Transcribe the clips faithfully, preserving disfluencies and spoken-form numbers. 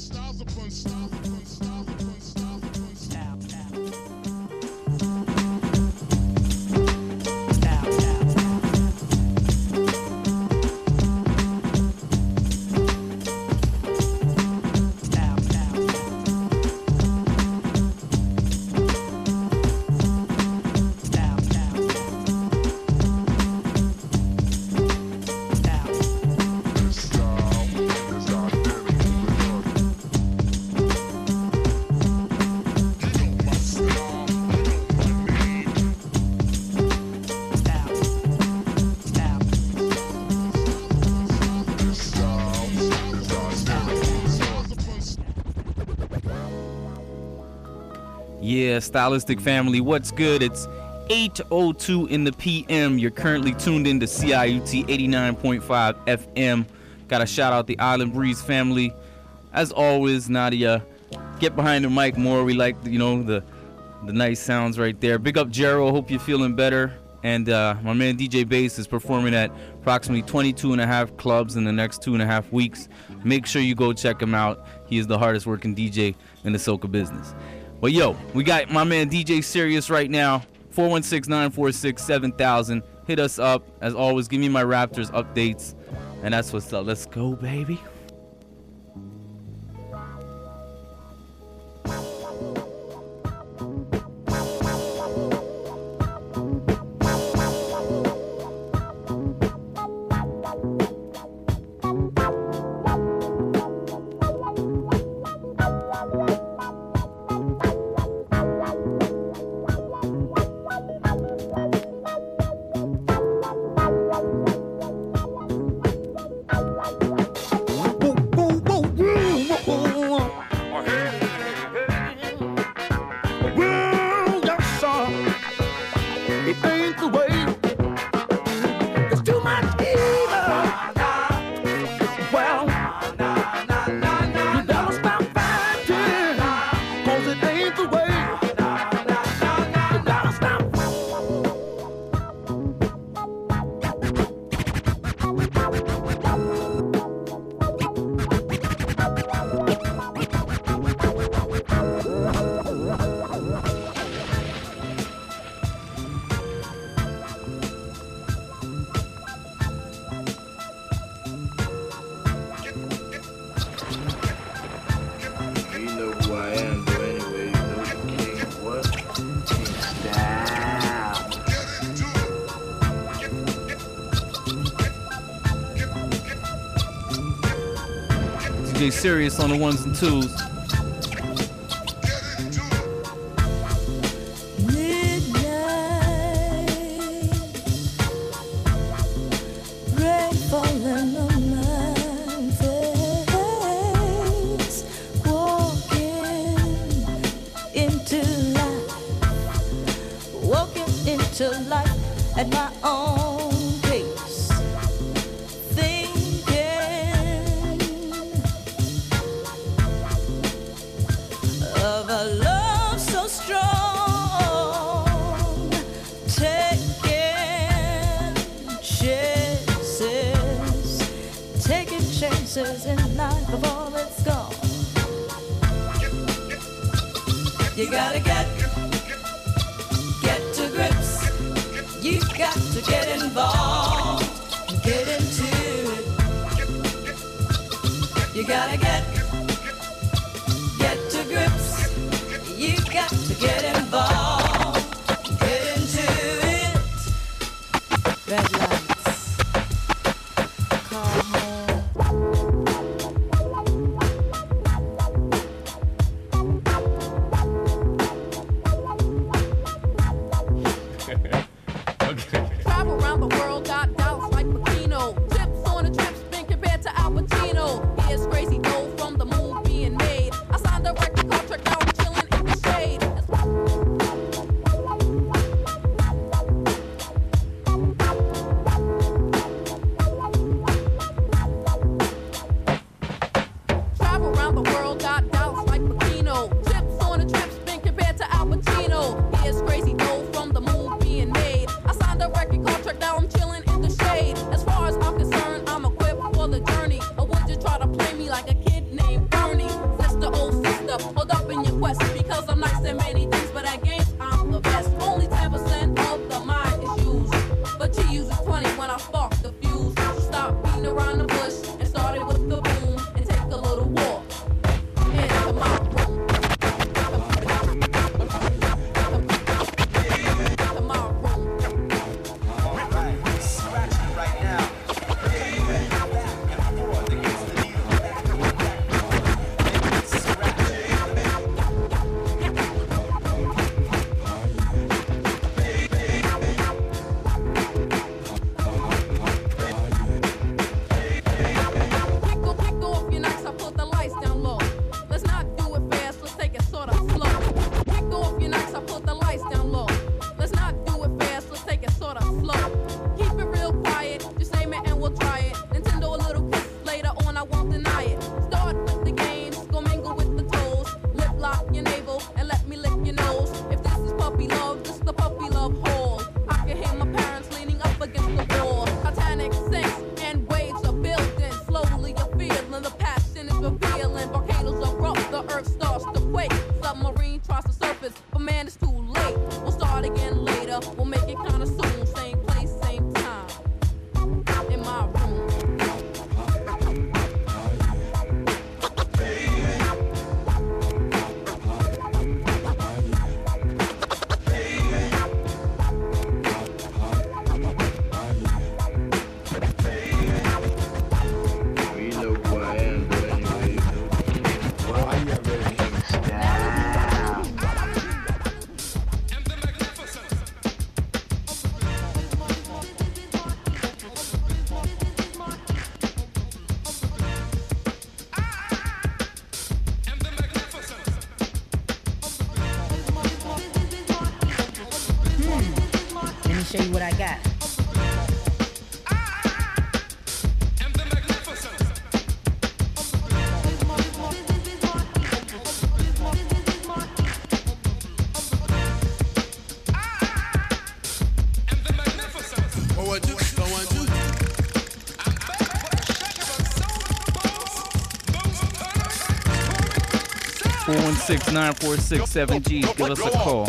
Yeah, Stylistic family, what's good? It's eight oh two in the P M. You're currently tuned in to C I U T eighty-nine point five F M. Gotta shout out the Island Breeze family. As always, Nadia, get behind the mic more. We like, you know, the the nice sounds right there. Big up Jero, hope you're feeling better. And uh, my man D J Bass is performing at approximately twenty-two and a half clubs in the next two and a half weeks. Make sure you go check him out. He is the hardest working D J in the soca business. But yo, we got my man D J Serious right now. four one six, nine four six, seven thousand. Hit us up. As always, give me my Raptors updates. And that's what's up. Let's go, baby. Serious on the ones and twos. Midnight, rain falling on my face, walking into life, walking into life at my own pace. A love so strong, taking chances, taking chances in life before it's gone. You gotta get, get to grips. You got to get involved, get into it. You gotta get, get to grips. You got to get involved, get into it. Red lights, call home. Okay. Travel around the world, got doubts like Pacino. Tips on a trip, been compared to Al Pacino. Here's crazy dough from the move being made. I signed a record contract out. Like a kid named Bernie. show you what I got. four one six, nine four six, seven G. Give us a call.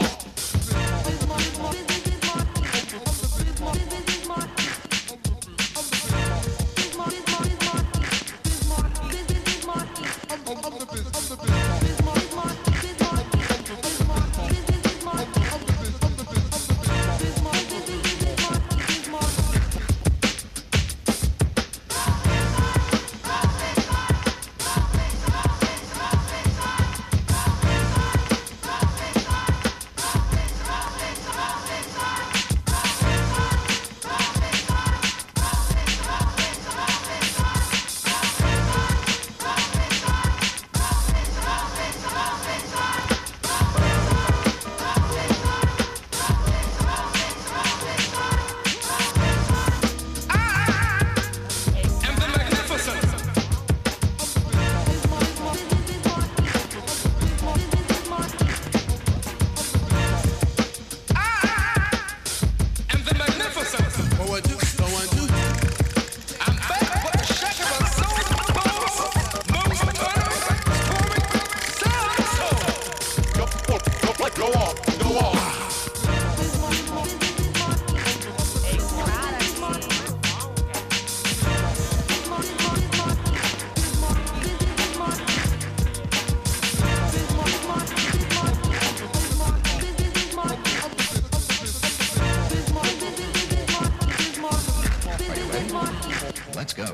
Let's go.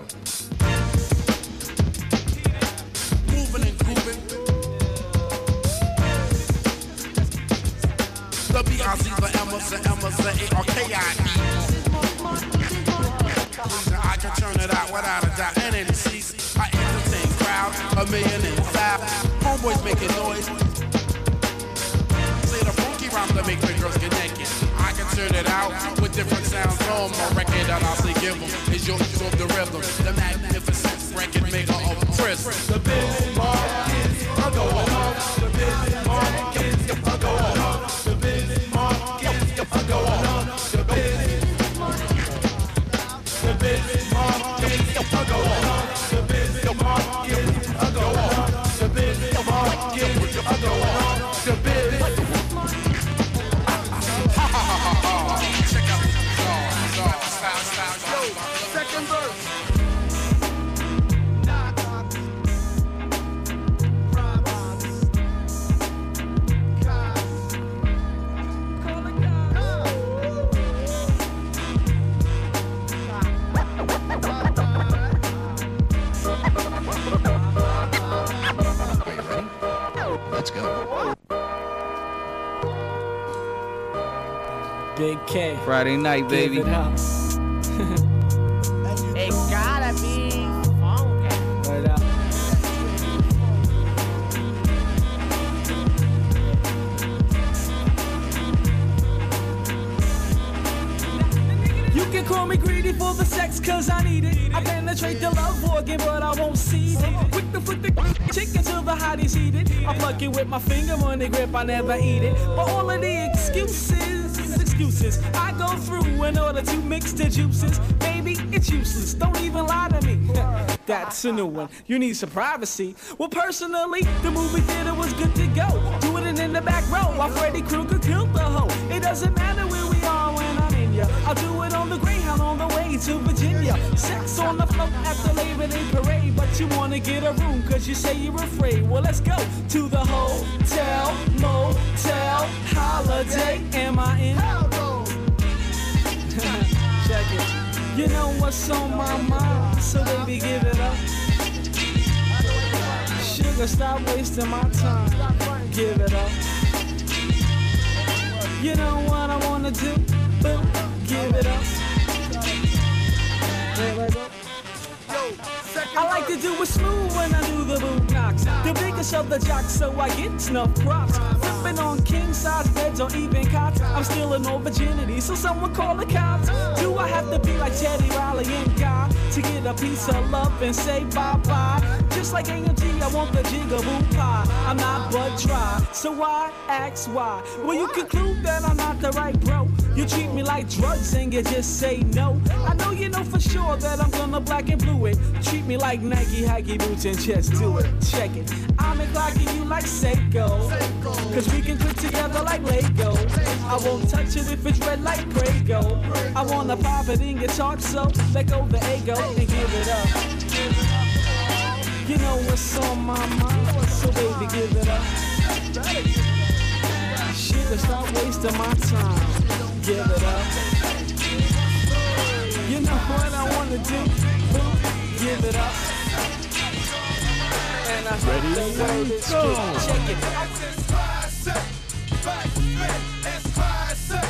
Moving and grooving. The B I C for Emerson, Emerson, A R K I E. I can turn it out without a doubt. And in the seats, I entertain crowds, a million inside. Homeboys making noise. Say the funky rhymes that make the girls get naked. I can turn it out with different sounds on my record that I'll say give them. Is your use of the rhythm, the magnificent record maker of Chris. The big markets are going up. The big markets are going up. The big markets are going up. The big markets, the big markets are going up. The big markets are going up. The big markets are going up. The big check out the style, style, style. Yo, second verse. Let's go. Big K. Friday night, baby. Give it up. It gotta be funky. Right up. You can call me greedy for the sex, cause I need it. I penetrate the love organ, but I won't see it. Quick to flip the chicken till the hotties eat it. I pluck it with my finger on the grip, I never eat it. But all of the excuses, excuses I go through in order to mix the juices. Baby, it's useless, don't even lie to me. That's a new one, you need some privacy. Well, personally, the movie theater was good to go. Doing it in the back row while Freddy Krueger killed the hoe. It doesn't matter where we are when I'm in ya. I'll do it on the Greyhound on the way to Virginia. Sex on the float at the Labor Day parade. But you wanna get a room cause you say you're afraid. Well, let's go to the hotel, motel, holiday. Am I in? Check it. You know what's on my mind, so baby give it up. Sugar, stop wasting my time. Give it up. You know what I wanna do, but give it up. I like to do it smooth when I do the boot knocks. The biggest jealous of the jocks, so I get snuff props. Flipping on king size beds or even cots. I'm stealing all virginity, so someone call the cops. Do I have to be like Teddy Riley and Guy to get a piece of love and say bye bye? Just like A M G, I want the jigaboo pie. I'm not but try, so why ask why? Well, you conclude that I'm not the right bro. You treat me like drugs and you just say no. I know you know for sure that I'm gonna black and blue it. Treat me like Nike, Haggy boots and just do it. Check it. I'm clocking you like Seiko, cause we can click together like Lego. I won't touch it if it's red like Prego. I wanna pop it in your talk, so let go the ego and give it up. You know what's on my mind, so baby give it up. Shit, stop wasting my time. Give it up. You know what I wanna do? Give it up. And I ready to go. Check it. It's classic. Back then, it's classic.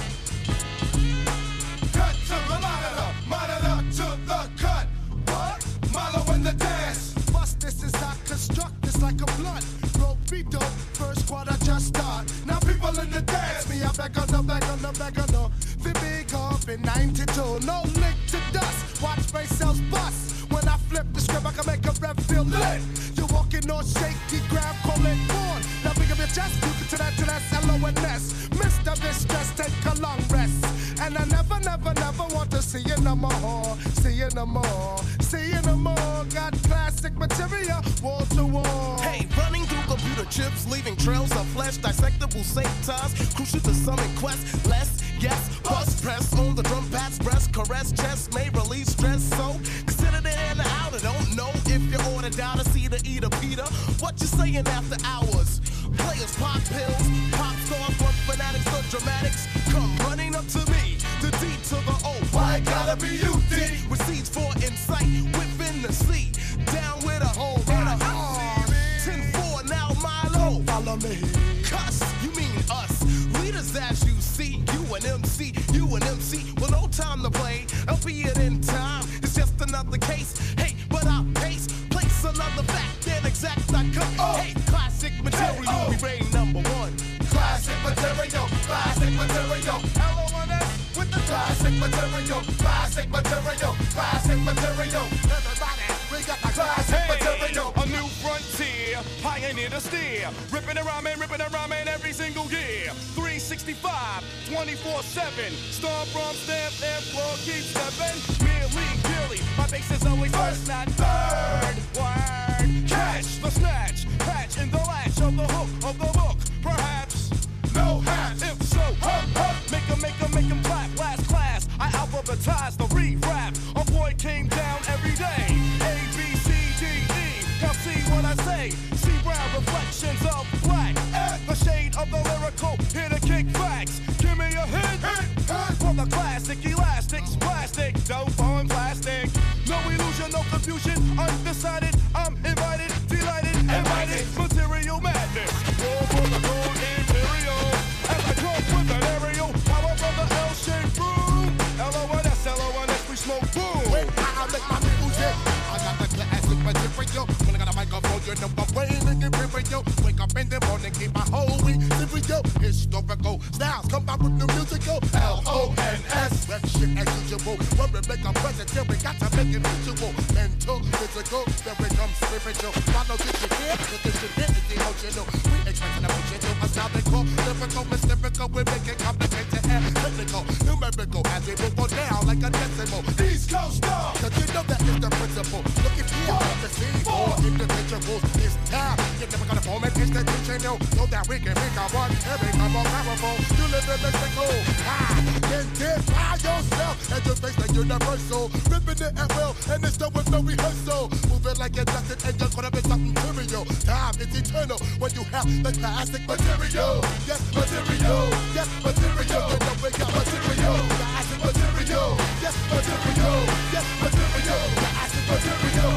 Cut to the monitor, monitor to the cut. What? Milo in the dance. Bust this is I construct this like a blunt. Roll beat dope, first squad I just start. Now people in the dance, me I back on the back on the back on the. The big up in ninety-two, no link to dust. Watch face cells bust. When I flip the script, I can make a rep feel lit. You're walking on shaky ground, call it born. Now big up your chest, you can to that to that L O N S. Mister Mistress, take a long rest. And I never, never, never want to see you no more. See you no more. See you no more. Got classic material, wall to wall. Hey, running through computer chips, leaving trails of flesh, dissectable sectors, crucial to some quest. Less, yes, bust press on the drum pads, breast, caress, chest, may release stress. So consider the in the outer. Don't know if you ordered down to see the eater Peter. What you saying after hours? Players pop pills, pop stars, one fanatics, the dramatics. Come running up to me, the D to the O. Why it gotta be you, D? Receipts for insight, within the sea. Down with a whole lot of ten four, now Milo. Follow me. Cuss, you mean us. Leaders as you see, you and M C, you and M C. Well, no time to play, I'll be it in time. It's just another case. Hey, but I'll pace, place another fact, then exact I come. Oh. Hey, classic material, hey, oh. We reign number one. Classic material, classic material. L O N S with the classic material, classic material, classic material. Everybody, we got the classic hey, material. A new frontier, pioneer to steer. Ripping and rhyming, ripping and rhyming every single year. three sixty-five, twenty-four seven. Storm from stamp and floor keep stepping. Really, really, my bass is always first, not third. Word, catch the snatch, patch in the latch of the hook of the book. Perhaps, no hats. If so, hup, hup. Make 'em, make 'em, make 'em clap. Last class, I alphabetize the re-rap. A boy came down every day. A, B, C, D, E. Now see what I say. See brown reflections of black. The shade of the lyrical, here to kick facts. Give me a hit, hit, hit. For the classic elastics, plastic, dope on plastic. No illusion, no confusion, undecided. I'm invited, delighted, invited. Material madness. Roll for the gold imperial. As I drove with an aerial, power from the L-shaped room. L O N S, L O N S, we smoke boom. Wait, I make my music. I got the classic material. When I got a microphone, you know I'm waiting to be with you. Wake up in the morning, keep my whole week serial. Historical styles come out with the musical. L O N S, rap shit as usual. When we make a present, yeah, we got to make it visual. Mental, physical, then we come spiritual. Follow this shit here, cause this shit here is emotional. We expressing emotional, a sound they call lyrical, mystical. We make it complicated and technical. Numerical, as we move on down like a decimal. East Coast star, cause you know that is the principle. Looking here, to see more individuals. It's time, you're never gonna form an institutional. So that we can make our one and become more powerful. You live in Mexico, ah, then did by yourself. And your face like universal. Ripping it at will, and it's done with no rehearsal. Moving like you're nothing, and you're gonna be something material. Time is eternal when you have the classic material. Yes, material. Yes, material. You know we got material. Classic material. Yes, material. Yes, material. Classic material.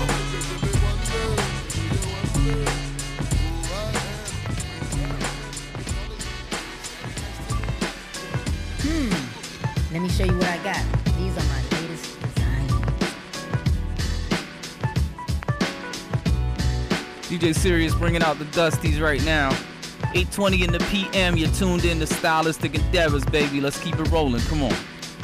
Hmm. Let me show you what I got. These are my latest designs. D J Sirius bringing out the Dusties right now. eight twenty in the P M. You're tuned in to Stylistic Endeavors, baby. Let's keep it rolling. Come on.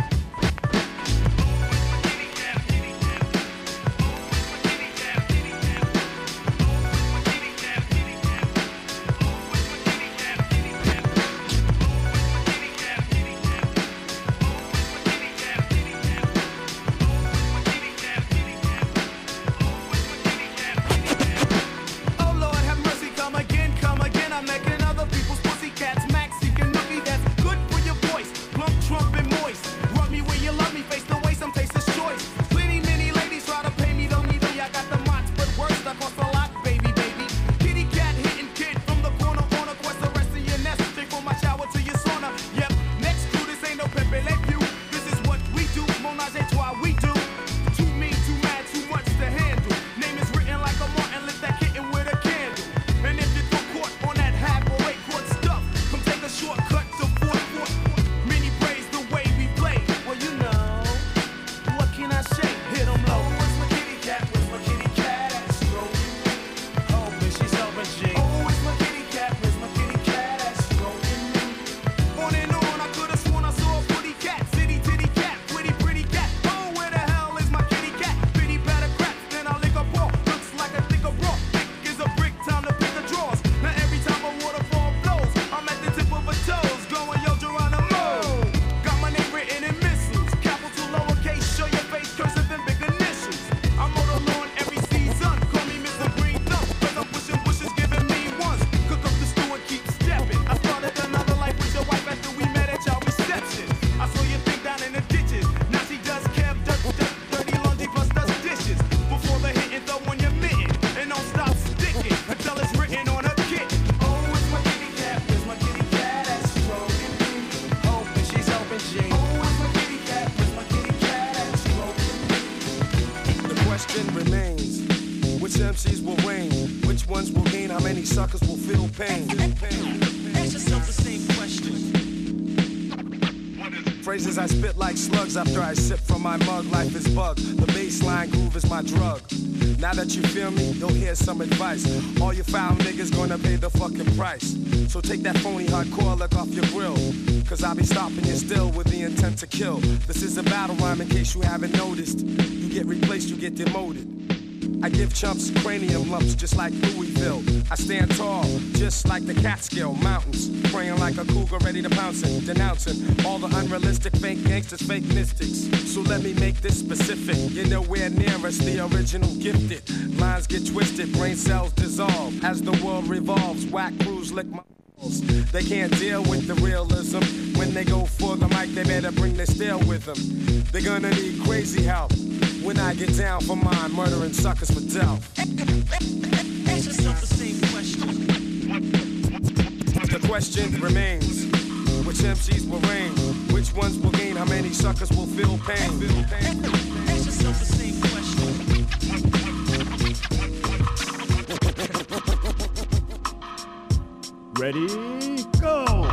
Phrases I spit like slugs after I sip from my mug. Life is bug. The baseline groove is my drug. Now that you feel me, you'll hear some advice. All you foul niggas gonna pay the fucking price. So take that phony hardcore look off your grill. Cause I'll be stopping you still with the intent to kill. This is a battle rhyme in case you haven't noticed. You get replaced, you get demoted. I give chumps cranium lumps just like Louisville. I stand tall, just like the Catskill Mountains. Praying like a cougar ready to pounce it. Denouncing all the unrealistic fake gangsters, fake mystics. So let me make this specific. You're nowhere near us, the original gifted. Lines get twisted, brain cells dissolve. As the world revolves, whack crews lick my balls. They can't deal with the realism. When they go for the mic, they better bring their steel with them. They're gonna need crazy help. When I get down for mine, murdering suckers for death. Ask yourself the same question. The question remains, which M Cs will reign? Which ones will gain? How many suckers will feel pain? Ask yourself the same question. Ready, go!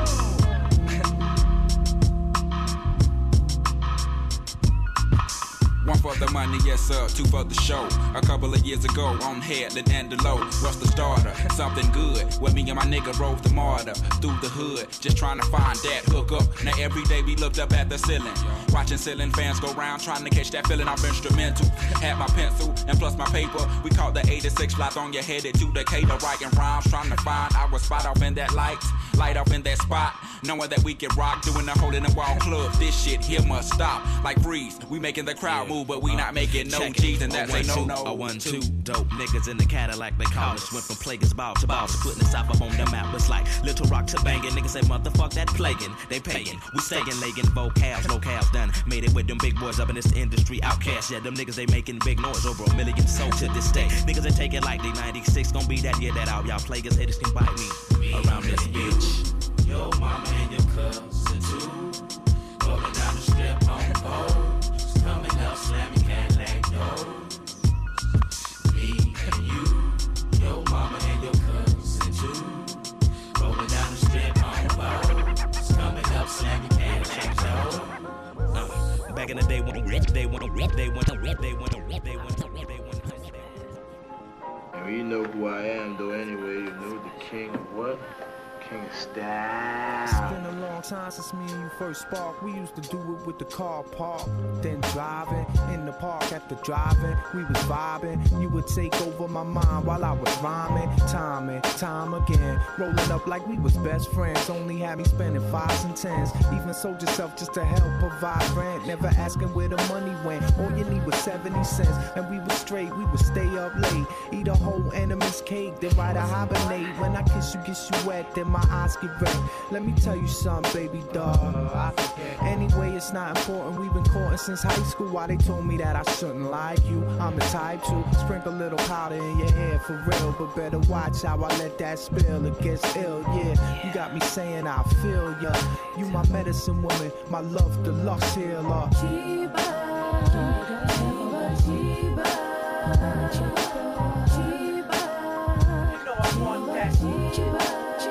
One for the money, yes sir, two for the show. A couple of years ago, on Headland and the low, what's the starter? Something good, where me and my nigga rode the martyr through the hood, just trying to find that hook up. Now every day we looked up at the ceiling, watching ceiling fans go round, trying to catch that feeling off instrumental. Had my pencil and plus my paper, we caught the eighty-six flights on your headed to Decatur, writing rhymes, trying to find our spot off in that light, light off in that spot, knowing that we can rock, doing the hole in the wall club. This shit here must stop, like freeze. We making the crowd move, but we not making no G's, and that's a no no. A one two dope niggas in the Cadillac they call us. Went from plaguers ball to balls, putting the South up on the map. It's like Little Rock to banging. Niggas say motherfuck that plaguing. They paying, we staying, legging vocals, locales done. Made it with them big boys up in this industry. Outcast, yeah, them niggas they making big noise over a million sold to this day. Niggas they taking like they ninety-six gon' be that year that out. Y'all plaguers haters can bite me around this bitch. Your mama and your cousin too, rolling down the strip on foes, coming up slamming Cadillac doors. Me and you, your mama and your cousin too, rolling down the strip on foes, coming up slamming Cadillac doors. Uh, back in the day when they want, they want, they want, they want, they want, they want. You know who I I am, though, anyway. You know the king of what? King of style. It's been a long time since me and you first sparked. We used to do it with the car parked, then driving in the park at the drive-in. We was vibing. You would take over my mind while I was rhyming, time and time again, rolling up like we was best friends. Only had me spending fives and tens. Even sold yourself just to help provide rent. Never asking where the money went. All you need was seventy cents, and we was straight. We would stay up late, eat a whole enemy's cake, then ride a hibernate. When I kiss you, kiss you wet, then my eyes get red. Let me tell you something, baby doll. Anyway, it's not important. We've been courting since high school. Why they told me that I shouldn't like you. I'm the type to sprinkle a little powder in your hair for real, but better watch how I let that spill. It gets ill, yeah. You got me saying I feel ya. You my medicine woman, my love, the lust healer. Chiba, Chiba, Chiba, Chiba. You know I want that. Chiba.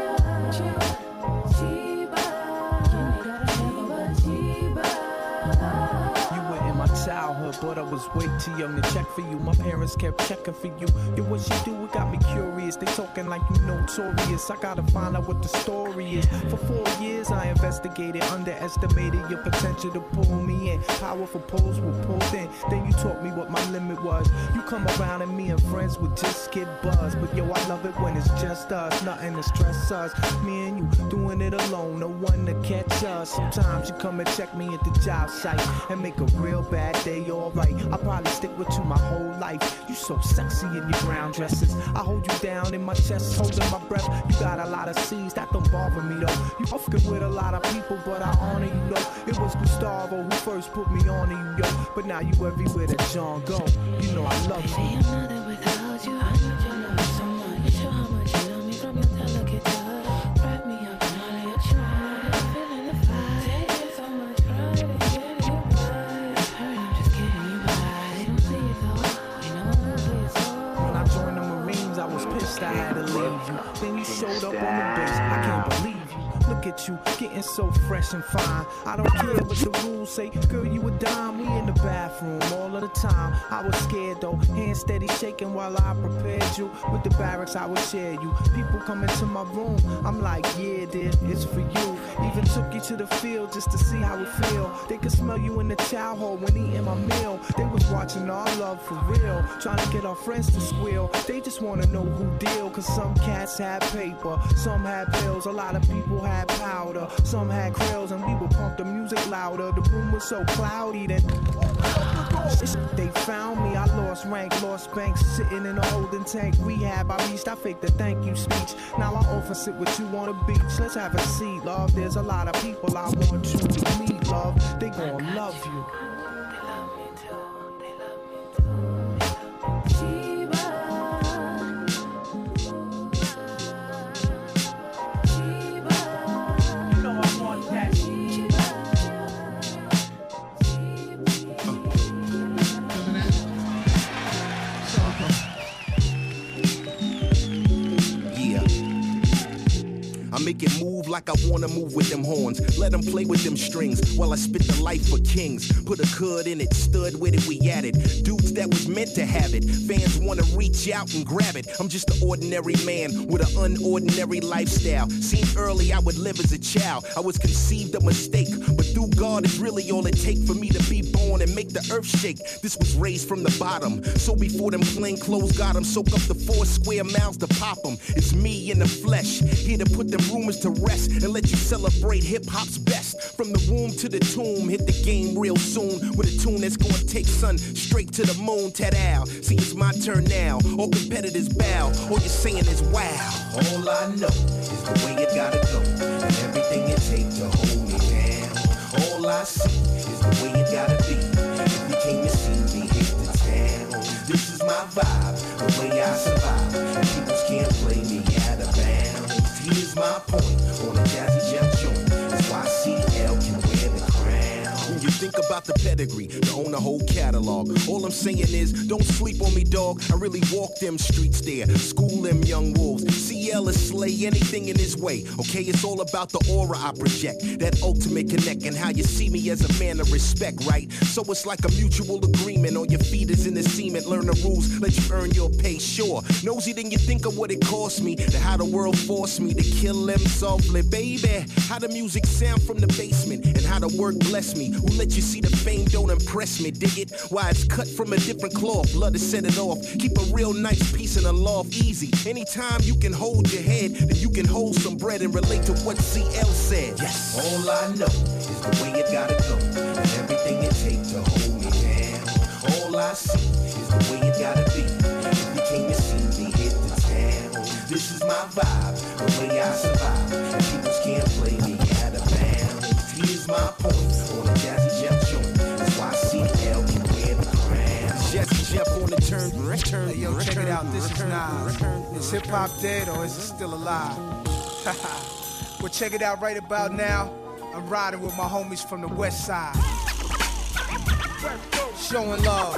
Childhood, but I was way too young to check for you. My parents kept checking for you. Yo, what you do, it got me curious. They talking like you notorious. I gotta find out what the story is. For four years I investigated, underestimated your potential to pull me in. Powerful poles were pulled in. Then you taught me what my limit was. You come around and me and friends would just get buzzed. But yo, I love it when it's just us, nothing to stress us. Me and you doing it alone, no one to catch us. Sometimes you come and check me at the job site and make a real bad day alright. I'll probably stick with you my whole life. You so sexy in your brown dresses. I hold you down in my chest, holding my breath. You got a lot of C's, that don't bother me though. You fucking with a lot of people, but I honor you though. It was Gustavo who first put me on to you, yo. But now you everywhere that John go. You know I love you. I'm nothing without you. I need your love so much. Show how much you love me from your delicate touch. Wrap me up in all of your charms. Feeling the vibe. Taking so much pride in getting it right. Hurry, I'm just getting you by. They don't see it though. They know I'm ugly as fuck. When I joined the Marines, I was pissed I had to leave you. Then you showed up on the base. I can't believe you. Look at you, getting so fresh and fine. I don't care what the rules say. Girl, you a dime. We in the bathroom all of the time. I was scared though, hands steady shaking while I prepared you. With the barracks, I would share you. People come into my room. I'm like, yeah, dear, it's for you. Even took you to the field just to see how it feel. They could smell you in the chow hall when eating my meal. They was watching our love for real, trying to get our friends to squeal. They just wanna know who deal, cause some cats had paper, some had pills, a lot of people had powder, some had krills, and we would pump the music louder. The room was so cloudy that they found me. I lost rank, lost banks, sitting in a holding tank. Rehab, I reached, I faked the thank you speech. Now I often sit with you on the beach. Let's have a seat, love. There's a lot of people I want you to meet, love. They gon' love you. Make it move like I wanna move with them horns. Let them play with them strings while I spit the life for kings. Put a hood in it, stood with it, we at it. Dudes that was meant to have it. Fans wanna reach out and grab it. I'm just an ordinary man with an unordinary lifestyle. Seen early I would live as a child. I was conceived a mistake, but through God is really all it take for me to be born and make the earth shake. This was raised from the bottom, so before them plain clothes got them, soak up the four square miles to pop them. It's me in the flesh, here to put them rumors to rest and let you celebrate hip-hop's best. From the womb to the tomb, hit the game real soon with a tune that's gonna take son straight to the moon. Ta-dow, see it's my turn now. All competitors bow, all you're saying is wow. All I know is the way it gotta go, and everything it takes to hold me down. All I see is the way it gotta be. If you came to see me, hit the town. This is my vibe, the way I survive, and people can't play me out of bounds. Here's my point on a Jazzy Jeff joint. That's why C L can wear the crown. When you think about the pedigree to own the whole catalog. All I'm saying is, don't sleep on me, dog. I really walk them streets there, school them young wolves. C L is slay anything in his way. Okay, it's all about the aura I project, that ultimate connect, and how you see me as a man of respect, right? So it's like a mutual agreement. On your feet is in the cement. Learn the rules, let you earn your pay. Sure, nosy, then you think of what it cost me, to how the world forced me to kill them softly, baby. How the music sound from the basement, and how the work bless me. Who let you see the fame don't impress me? Dig it? Why it's cut from a different cloth. Love to set it off. Keep a real nice piece in the loft easy. Anytime you can hold your head, then you can hold some bread and relate to what C L said. Yes. All I know is the way it gotta go, and everything it takes to hold me down. All I see is the way it gotta be. If you came to see me hit the town, this is my vibe, the way I survive. And people can't play me out of bounds. Here's my point on a Jazzy Jeff joint. That's why C L can wear the crown. Jazzy Jeff on the turn, return. Hey, yo, check it out. This is Nas. Is hip hop dead or is it still alive? Well, check it out right about now. I'm riding with my homies from the west side. Showing love.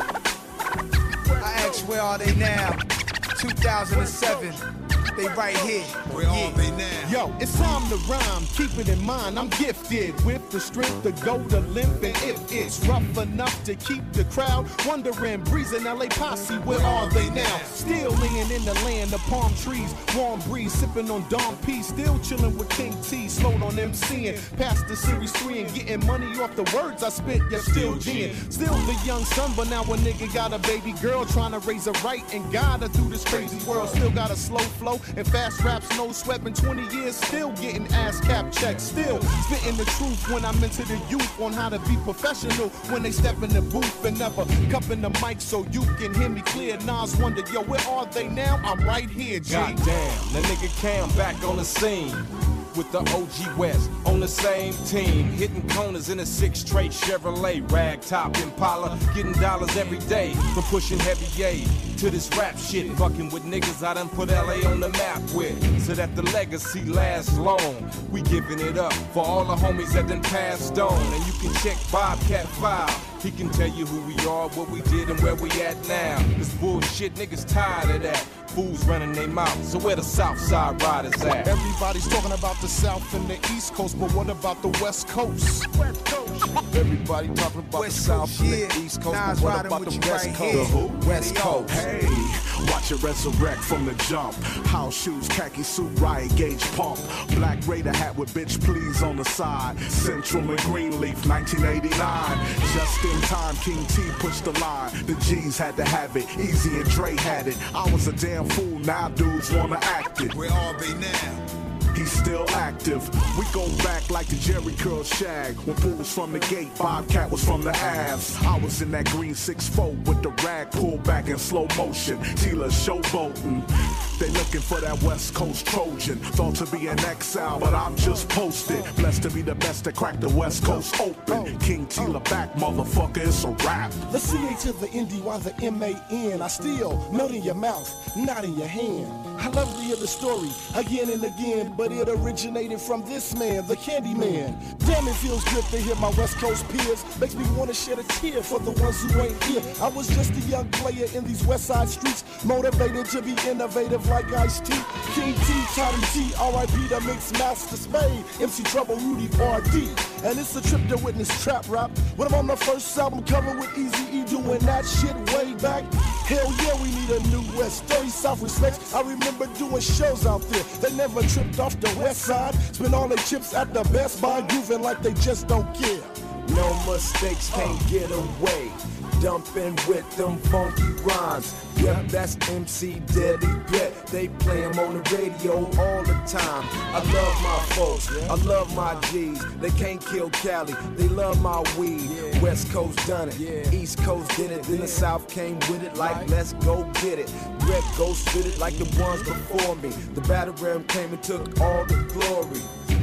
I ask, where are they now? two thousand seven. They right here. Where yeah. are they now? Yo, it's time to rhyme. Keep it in mind, I'm gifted with the strength to go to limp. And if it's rough enough to keep the crowd wondering, breezing L A posse, where are they now? Still laying in the land of palm trees, warm breeze, sipping on Dom P. Still chilling with King T, slowed on MCing. Past the series three and getting money off the words I spit. Yeah, still G'ing. Still the young son, but now a nigga got a baby girl trying to raise her right and guide her through this crazy world. Still got a slow flow and fast raps, no sweat. Been twenty years, still getting ass cap checks. Still spitting the truth when I'm into the youth on how to be professional when they step in the booth and never cupping the mic so you can hear me clear. Nas wondered, yo, where are they now? I'm right here, G. Goddamn, that nigga Cam back on the scene with the O G West on the same team, hitting corners in a six straight Chevrolet rag top Impala, getting dollars every day from pushing heavy A to this rap shit, fucking with niggas I done put L A on the map with, so that the legacy lasts long. We giving it up for all the homies that done passed on, and you can check Bobcat File. He can tell you who we are, what we did, and where we at now. This bullshit, niggas tired of that. Fools running their mouth, so where the South Side riders at? Everybody's talking about the South and the East Coast, but what about the West Coast? West Coast. Everybody talking about West the South Coast, and yeah. the East Coast, Nas, but what about the West right Coast? The who? West Coast. Hey, watch it resurrect from the jump. House shoes, khaki suit, riot gauge pump. Black Raider hat with bitch please on the side. Central and Greenleaf, nineteen eighty-nine. Just in time, King T pushed the line. The G's had to have it, Easy and Dre had it. I was a damn fool, now dudes wanna act it. Where are they now? He's still active. We go back like the Jerry Curl shag. When Bull was from the gate, Bobcat was from the Avs. I was in that green six four with the rag pulled back in slow motion. Tila showboating. They looking for that West Coast Trojan. Thought to be an exile, but I'm just posted. Blessed to be the best to crack the West Coast open. King Tila back, motherfucker, it's a rap. The C A to the N D Y, the M A N. I still melt in your mouth, not in your hand. I love to hear the story again and again, but it originated from this man, the Candy Man. Damn, it feels good to hear my West Coast peers. Makes me want to shed a tear for the ones who ain't here. I was just a young player in these West Side streets, motivated to be innovative like Ice-T. King T, Toddy T, R I P the Mix Master Spade, M C Trouble, Rudy R D. And it's a trip to witness trap rap. When I'm on my first album cover with Eazy-E doing that shit way back. Hell yeah, we need a new West, thirty South respects. I remember doing shows out there. They never tripped off the West Side. Spend all their chips at the Best Buy, grooving like they just don't care. No mistakes, can't get away. Dumping with them funky rhymes. Yep, that's M C Deadly Bet. They play them on the radio all the time. I love my folks, I love my G's. They can't kill Cali, they love my weed. West Coast done it, East Coast did it. Then the South came with it like let's go get it. Red Ghost did it like the ones before me. The battle ram came and took all the glory.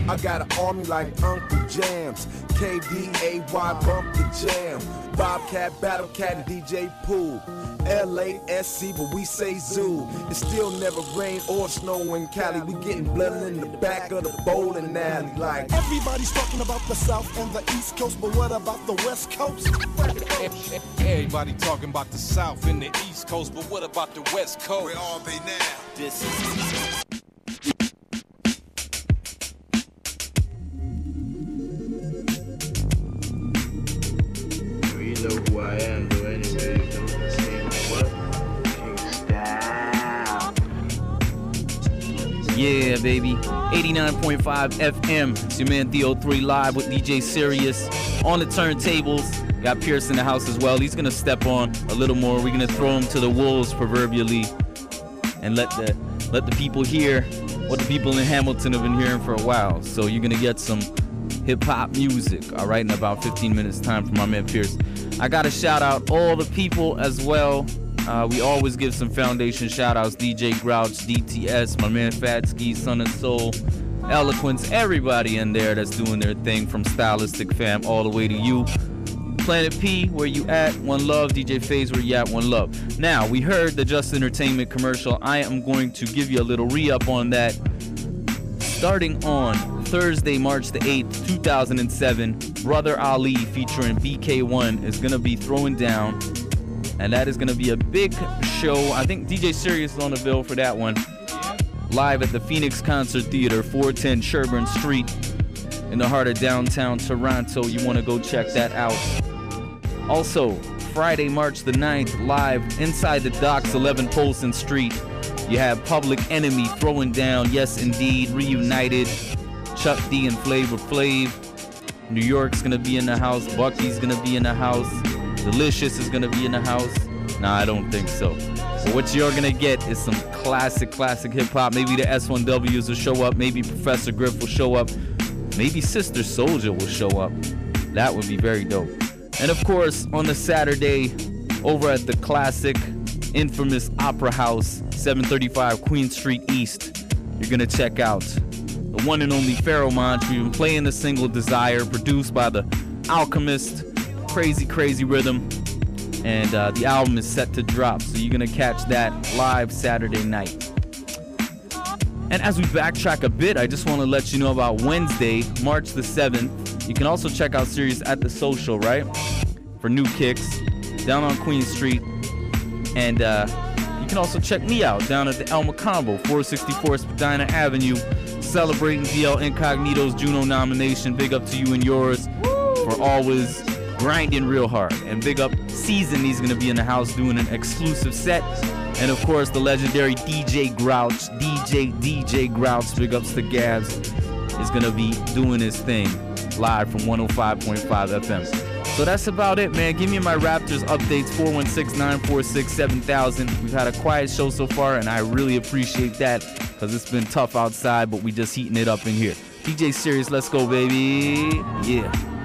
I got an army like Uncle Jams. K D A Y bump the jam. Bobcat, Battle Cat, and D J Pool. L A S C, but we say zoo. It still never rain or snow in Cali. We getting blood in the back of the bowling alley. Like everybody's talking about the South and the East Coast, but what about the West Coast? Everybody talking about the South and the East Coast, but what about the West Coast? Where are they now? This is... You know who I am, though, anyway. You know the same what? King Style. Yeah, baby. eighty-nine point five F M. It's your man Theo three live with D J Sirius on the turntables. Got Pierce in the house as well. He's going to step on a little more. We're going to throw him to the wolves, proverbially, and let the let the people hear what the people in Hamilton have been hearing for a while. So you're going to get some hip-hop music, all right, in about fifteen minutes time from my man Pierce. I got to shout out all the people as well. Uh, we always give some foundation shout-outs. D J Grouch, D T S, my man Fatski, Son and Soul, Eloquence, everybody in there that's doing their thing from Stylistic Fam all the way to you. Planet P, where you at? One love. D J Phase, where you at? One love. Now, we heard the Just Entertainment commercial. I am going to give you a little re-up on that. Starting on Thursday, March the eighth, two thousand seven, Brother Ali featuring B K one is going to be throwing down. And that is going to be a big show. I think D J Sirius is on the bill for that one. Live at the Phoenix Concert Theater, four ten Sherburne Street in the heart of downtown Toronto. You want to go check that out. Also, Friday, March the ninth, live inside the docks, eleven Polson Street. You have Public Enemy throwing down, yes indeed, Reunited, Chuck D and Flavor Flav. New York's gonna be in the house, Bucky's gonna be in the house, Delicious is gonna be in the house. Nah, I don't think so. But what you're gonna get is some classic, classic hip hop. Maybe the S one W's will show up, maybe Professor Griff will show up, maybe Sister Soldier will show up. That would be very dope. And of course, on the Saturday, over at the classic, infamous Opera House, seven thirty-five Queen Street East, you're gonna check out the one and only Pharaoh Monch. We've been playing the single Desire, produced by the Alchemist. Crazy, crazy rhythm. And uh, the album is set to drop, so you're gonna catch that live Saturday night. And as we backtrack a bit, I just want to let you know about Wednesday, March the seventh. You can also check out Sirius at the Social, right? For new kicks, down on Queen Street. And uh, you can also check me out down at the El Macombo, four sixty-four Spadina Avenue, celebrating D L Incognito's Juno nomination. Big up to you and yours for always grinding real hard. And big up Season, he's going to be in the house doing an exclusive set. And of course, the legendary D J Grouch, D J D J Grouch, big ups to Gabs, is going to be doing his thing live from one oh five point five F M. So that's about it, man. Give me my Raptors updates, four one six, nine four six, seven thousand. We've had a quiet show so far, and I really appreciate that because it's been tough outside, but we just heating it up in here. D J Sirius, let's go, baby. Yeah.